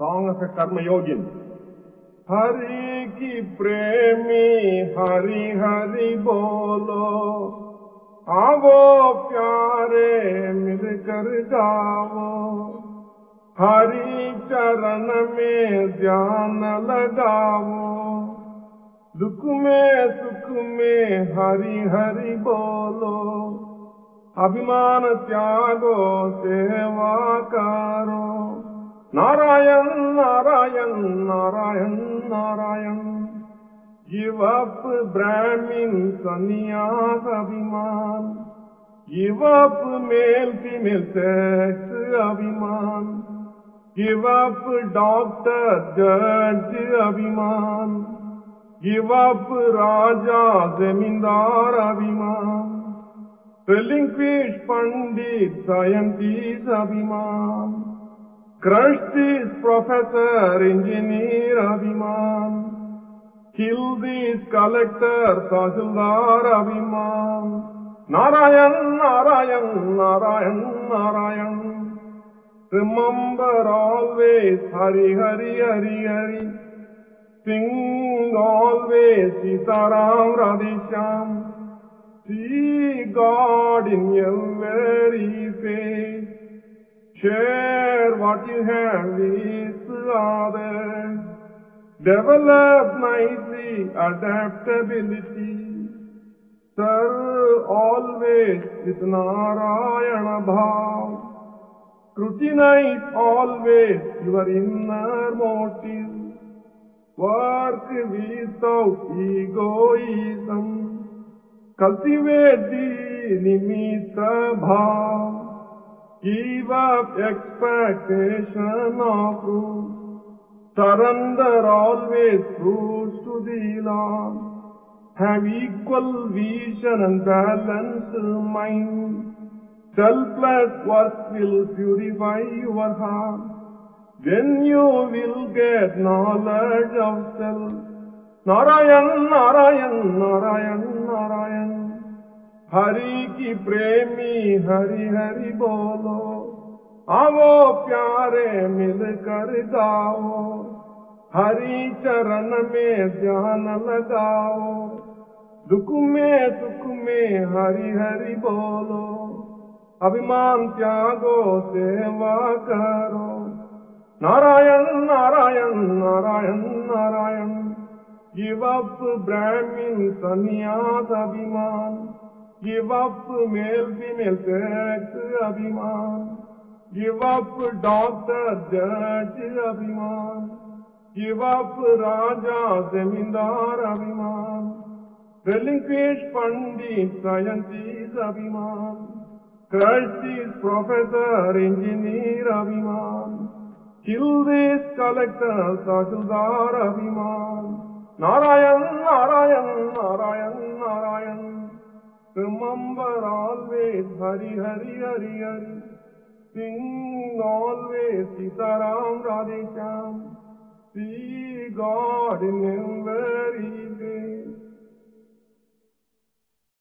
Song of a Karma Yogin. Hari ki premi, Hari Hari bolo, आवो प्यारे मिलकर गाओ, हरि चरण में ध्यान लगाओ, दुख में सुख में हरि हरि बोलो, अभिमान त्यागो सेवा करो, Narayan Narayan Narayan Narayan. Give up Brahmin, sannyas, abhiman. Give up male-female sex, abhiman. Give up doctor, judge, abhiman. Give up raja, zemindar, abhiman. Relinquish pandit, scientist, abhiman. Crush this professor, engineer, abhiman. Kill this collector, Tahsildar, Abhiman. Narayan, Narayan, Narayan, Narayan. Remember always Hari, Hari, Hari, Hari. Sing always Sitaram, Radhesham. See God in every face. Share what you have with others. Develop nicely adaptability. Serve always with Narayana Bhav. Scrutinize always your inner motive. Work without egoism. Cultivate the nimitta bhav. Give up expectation of fruit. Surrender always fruits to the Lord. Have equal vision and balanced mind. Selfless work will purify your heart. Then you will get knowledge of self. Narayan, Narayan, Narayan, Narayan. Hari ki premi, Hari Hari bolo. आवो प्यारे मिलकर गाओ, हरि चरण में ध्यान लगाओ, दुख में सुख में हरि हरि बोलो, अभिमान त्यागो सेवा करो. Narayan Narayan Narayan Narayan. Give up Brahmin, sannyas, abhiman. Give up male-female sex, abhiman. Give up doctor, judge, abhiman. Give up raja, zemindar, abhiman. Relinquish pandit, scientist, abhiman. Crush this professor, engineer, abhiman. Kill this collector, tahsildar, abhiman. Narayan, Narayan, Narayan, Narayan. Remember always Hari, Hari, Hari, Hari. Sing always Sitaram, Radhesham. See God in every face.